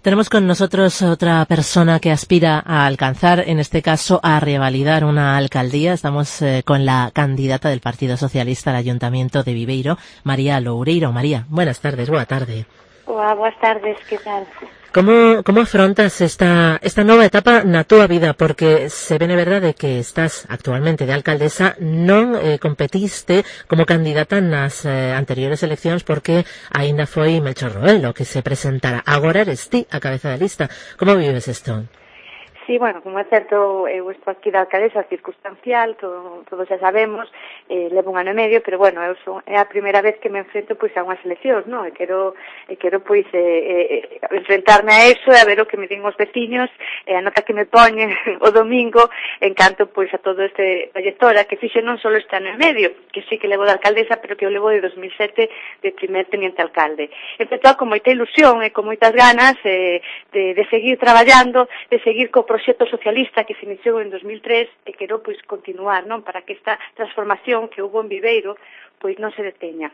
Tenemos con nosotros otra persona que aspira a alcanzar, en este caso, a revalidar una alcaldía. Estamos con la candidata del Partido Socialista al Ayuntamiento de Viveiro, María Loureiro. María, buenas tardes, boa tarde. Hola, boas tardes, que tal? Como afrontas esta nova etapa na túa vida? Porque se vene verdade que estás actualmente de alcaldesa, non competiste como candidata nas anteriores eleccións porque aínda foi Melchor Roelo que se presentara. Agora eres ti a cabeza da lista. Como vives isto? Sí, bueno, como é certo, eu estou aquí da alcaldesa circunstancial, todos xa sabemos, levo un ano e medio, pero bueno, é a primeira vez que me enfrento pois a unhas eleccións, non? E quero pois enfrentarme a eso e a ver o que me din os veciños, e a nota que me poñen o domingo en canto pois a todo este trayectoria que fixe non só este ano e medio, que sí que levo da alcaldesa, pero que eu levo de 2007 de primer teniente alcalde. Empezou con moita ilusión e con moitas ganas de seguir traballando, de seguir co proxecto socialista que se iniciou en 2003 e quero pois continuar, non, para que esta transformación que houve en Viveiro pois non se deteña.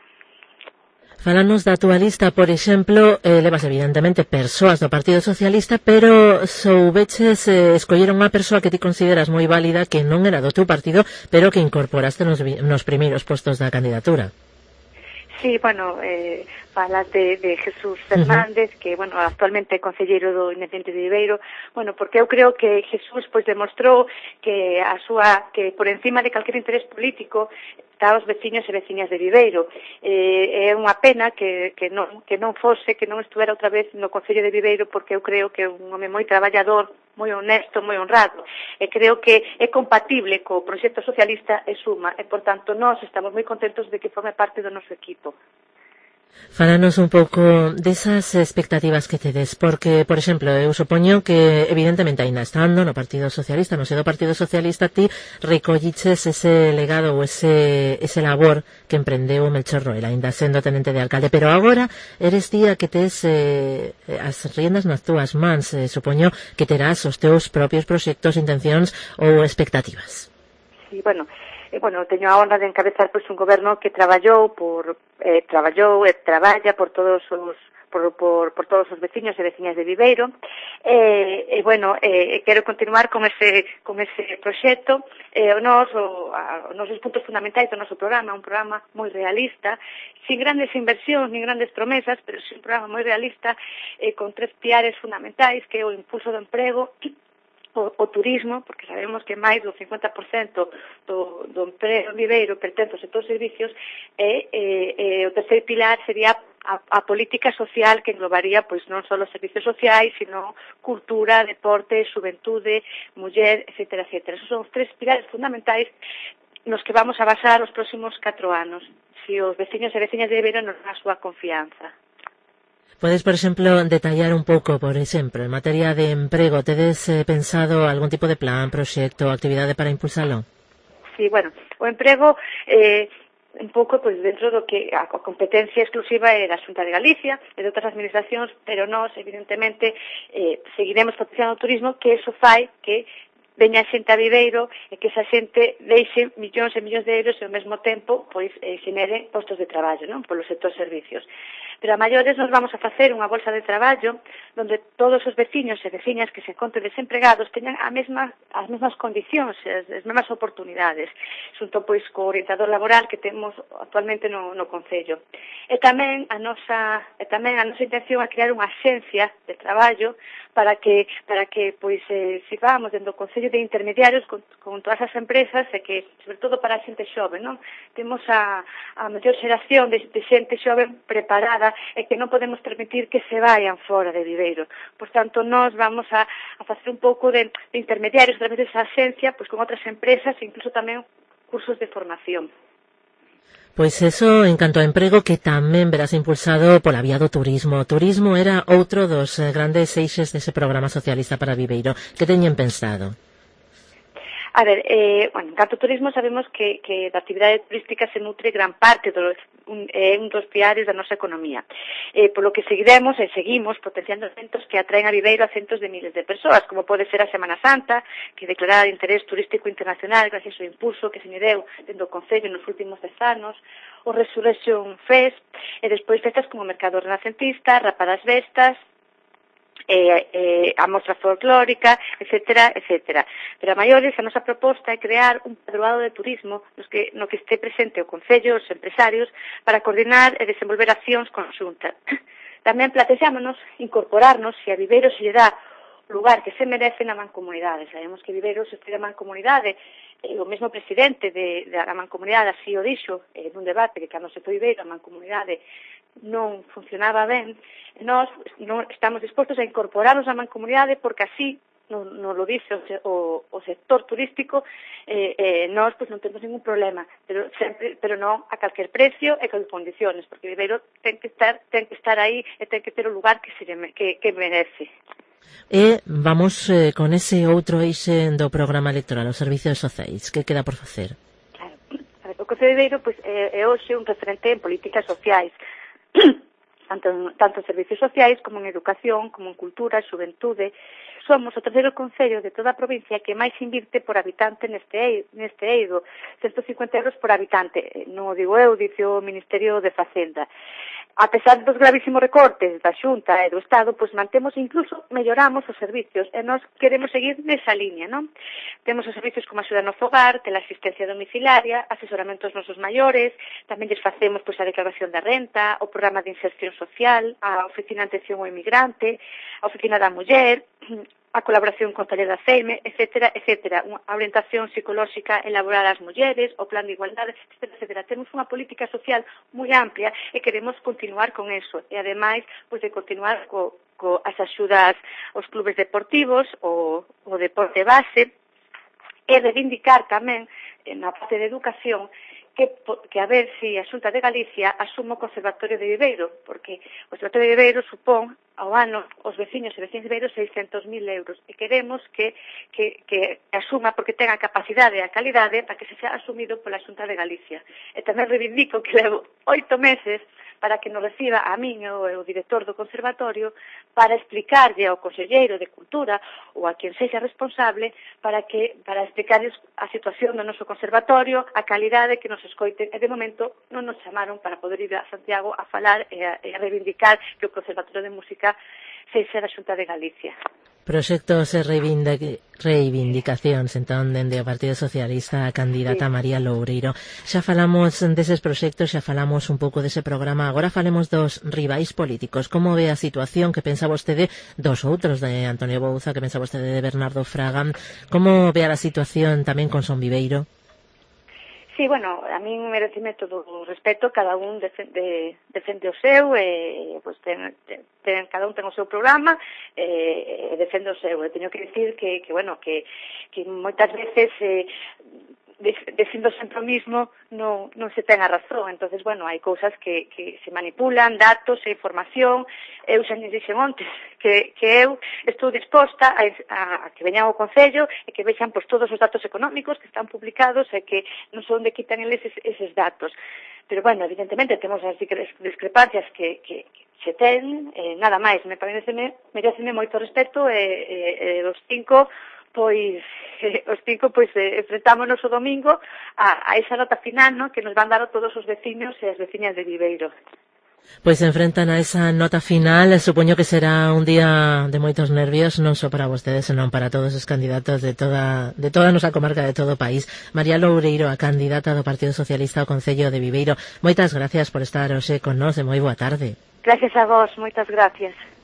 Falanos da túa lista, por exemplo, levas evidentemente persoas do Partido Socialista, pero soubeches escoller unha persoa que ti consideras moi válida, que non era do teu partido, pero que incorporaste nos primeiros postos da candidatura. Sí, bueno, falas de Jesús Fernández, que, bueno, actualmente é concelleiro do Independiente de Viveiro, bueno, porque eu creo que Jesús, pois, demostrou que que por encima de calquer interés político está os veciños e veciñas de Viveiro. É unha pena que non fose, que non estuvera outra vez no Concello de Viveiro, porque eu creo que é un home moi traballador, moi honesto, moi honrado, e creo que é compatible co proxecto socialista e suma, e, por tanto, nós estamos moi contentos de que forme parte do noso equipo. Falanos un pouco desas expectativas que tedes, porque, por exemplo, eu supoño que evidentemente aínda estando no Partido Socialista, no seno do Partido Socialista, ti recolliches ese legado ou ese labor que emprendeu Melchor Roelo, aínda sendo tenente de alcalde, pero agora eres ti a que tes as riendas nas túas mans, supoño que terás os teus propios proxectos, intencións ou expectativas. Sí, bueno, teño a honra de encabezar pois un goberno que traballou e traballa por todos os veciños e veciñas de Viveiro, quero continuar con ese proxecto. Os nosos puntos fundamentais do noso programa, un programa moi realista, sin grandes inversións ni grandes promesas, pero sí un programa moi realista, con 3 piares fundamentais, que é o impulso do emprego, o turismo, porque sabemos que máis do 50% do emprego en Viveiro pertence ao sector servicios, e o terceiro pilar sería a política social, que englobaría pois non só os servicios sociais, sino cultura, deporte, xuventude, muller, etcétera, etcétera. Esos son os 3 pilares fundamentais nos que vamos a basar os próximos 4 anos, se os veciños e veciñas de Viveiro nos dan a súa confianza. Podes, por exemplo, detallar un pouco, por exemplo, en materia de emprego, tedes pensado algún tipo de plan, proxecto, actividade para impulsalo? Sí, bueno, o emprego un pouco pois dentro do que a competencia exclusiva é da Xunta de Galicia e de outras administracións, pero nós, evidentemente, seguiremos potenciando o turismo, que eso fai que veña a xente a Viveiro e que esa xente deixe millóns e millóns de euros e ao mesmo tempo pois xenere postos de traballo, non, polo sector servicios. Pero a maiores nos vamos a facer unha bolsa de traballo onde todos os veciños e veciñas que se encontren desempregados teñan as mesmas condicións, as mesmas oportunidades, xunto pois co orientador laboral que temos actualmente no Concello. E tamén a nosa intención é crear unha axencia de traballo para que pois sirvamos dentro do Concello de intermediarios con todas as empresas e que, sobre todo para a xente xove, non? Temos a mellor xeración de xente xove preparada e que non podemos permitir que se vayan fora de Viveiro. Por tanto, nós vamos a facer un pouco de intermediarios a través desa axencia, pois con outras empresas e incluso tamén cursos de formación. Pois eso, en canto a emprego, que tamén verás impulsado pola vía do turismo. O turismo era outro dos grandes eixes dese programa socialista para Viveiro. Que teñen pensado? A ver, en canto ao turismo sabemos que da actividade turística se nutre gran parte un dos piares da nosa economía. Polo que seguimos potenciando eventos que atraen a Viveiro a centos de miles de persoas, como pode ser a Semana Santa, que declarada de interés turístico internacional gracias ao impulso que se lle deu dentro do Concello nos últimos 10 anos, o Resurrection Fest, e despois festas como o Mercado Renacentista, Rapa das Vestas, a mostra folclórica, etcétera, etcétera. Pero a maiores a nosa proposta é crear un padroado de turismo no que este presente o Concello, os empresarios, para coordinar e desenvolver accións conxuntas. Tamén plantexámonos incorporarnos, se a Viveiro se lle dá lugar que se merece na mancomunidade. Sabemos que Viveiro se foi da mancomunidade, o mesmo presidente da mancomunidade así o dixo nun debate que cando se foi Viveiro a mancomunidade non funcionaba ben. Nós non estamos dispostos a incorporarnos á mancomunidade porque así non lo dice o sector turístico, nós pois non temos ningún problema, pero non a calquer precio e con condiciones, porque Viveiro ten que estar aí e ten que ter o lugar que merece. E vamos con ese outro eixe do programa electoral, os servicios sociais, que queda por facer? Claro, o Concello de Viveiro pois, é hoxe un referente en políticas sociais, tanto en servicios sociais como en educación, como en cultura, xuventude. Somos o terceiro concello de toda a provincia que máis invirte por habitante neste eido, 150 euros por habitante. Non o digo eu, dice o Ministerio de Facenda. A pesar dos gravísimos recortes da Xunta e do Estado, pois mantemos e incluso melloramos os servicios e nós queremos seguir nesa liña, non? Temos os servicios como axuda no fogar, teleasistencia domiciliaria, asesoramentos nos maiores, tamén lles facemos pois a declaración da renta, o programa de inserción social, a oficina de atención ao inmigrante, a oficina da muller, a colaboración con taller da CEIME, etcétera, etcétera, a orientación psicolóxica elaborada ás mulleres, o plan de igualdade, etcétera, etcétera. Temos unha política social moi amplia e queremos continuar con eso. E, ademais, pois de continuar as axudas aos clubes deportivos, o deporte base, e reivindicar tamén, na parte de educación, que a ver se a Xunta de Galicia asuma o Conservatorio de Viveiro, porque o Conservatorio de Viveiro supón ao ano os veciños e veciñas de Viveiro 600.000 euros e queremos que asuma porque ten a capacidade e a calidade para que se sea asumido pola Xunta de Galicia. E tamén reivindico que levo 8 meses para que nos reciba a min o director do Conservatorio para explicarlle ao conselleiro de Cultura ou a quen sexa responsable para explicarles a situación do noso Conservatorio, a calidade que nos escoiten e de momento non nos chamaron para poder ir a Santiago a falar e a reivindicar que o Conservatorio de Música sexa da Xunta de Galicia. Proxectos e reivindicacións entón dende o Partido Socialista a candidata María Loureiro. Xa falamos deses proxectos, xa falamos un pouco dese programa, agora falemos dos rivais políticos. Como ve a situación? Que pensa vostede dos outros, de Antonio Bouza, que pensa vostede de Bernardo Fraga? Como ve a situación tamén con Son Viveiro? Sí, bueno, a min merecime todo o respeto, cada un defende o seu, pues cada un ten o seu programa, defende o seu. Eu teño que dicir que moitas veces dicindo sempre o mismo non se ten a razón. Entonces, bueno, hai cousas que se manipulan, datos e información. Eu xa me dixen ontes que eu estou disposta a que veñan ao Concello e que vexan pois todos os datos económicos que están publicados e que non sei onde quitan eles eses datos. Pero, bueno, evidentemente temos as discrepancias que se ten, nada máis, mereceme moito respeto e os cinco enfrentámonos o domingo a esa nota final, ¿no?, que nos van dar a todos os veciños e as veciñas de Viveiro. Pois se enfrentan a esa nota final, supoño que será un día de moitos nervios, non só para vostedes, senón para todos os candidatos de toda a nosa comarca, de todo o país. María Loureiro, a candidata do Partido Socialista ao Concello de Viveiro, moitas gracias por estar hoxe con nós e moi boa tarde. Gracias a vos, moitas gracias.